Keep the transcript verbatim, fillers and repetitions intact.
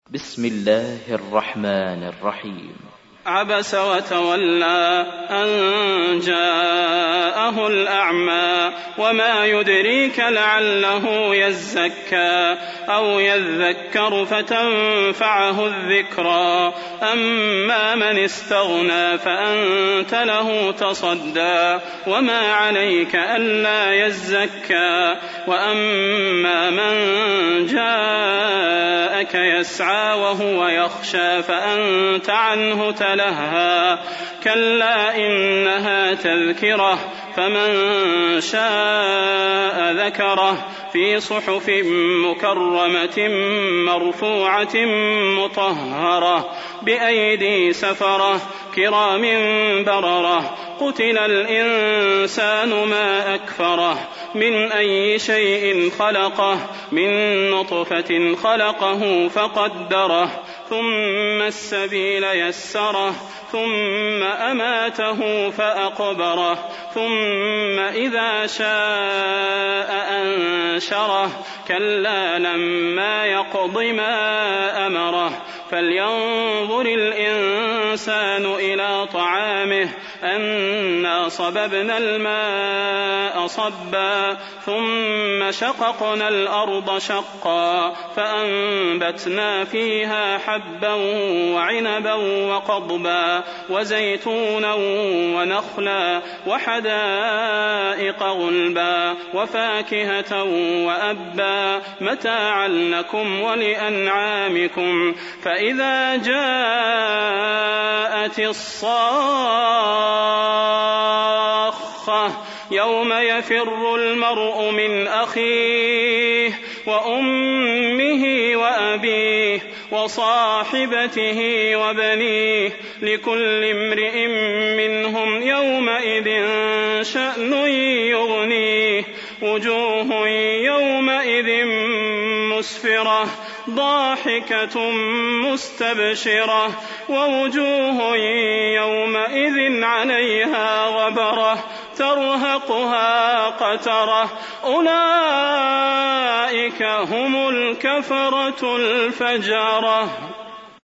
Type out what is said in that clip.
بسم الله الرحمن الرحيم. عبس وتولى أن جاءه الأعمى وما يدريك لعله يزكى أو يذكر فتنفعه الذكرى أما من استغنى فأنت له تصدى وما عليك ألا يزكى وأما من جاءك يسعى وهو يخشى فأنت عنه تلهى كلا إنها تذكرة فمن شاء ذكره في صحف مكرمة مرفوعة مطهرة بأيدي سفرة كرام بررة قتل الإنسان ما أكفره من أي شيء خلقه من نطفة خلقه فقدره ثم السبيل يسره ثم أماته فأقبره ثم إذا شاء أنشره كلا لما يقض ما أمره فلينظر الإنسان إلى طعامه أنا صببنا الماء صبا ثم شققنا الأرض شقا فأنبتنا فيها حبا وعنبا وقضبا وزيتونا ونخلا وحدائق غلبا وفاكهة وأبا متاعا لكم ولأنعامكم فإذا جاءت الصاخة يوم يفر المرء من أخيه وأمه وأبيه وصاحبته وبنيه لكل امرئ منهم يومئذ شأن يغنيه وجوه يومئذ مسفرة ضاحكة مستبشرة ووجوه يومئذ عليها غبرة ترهقها قترة أولئك هم الكفرة الفجرة.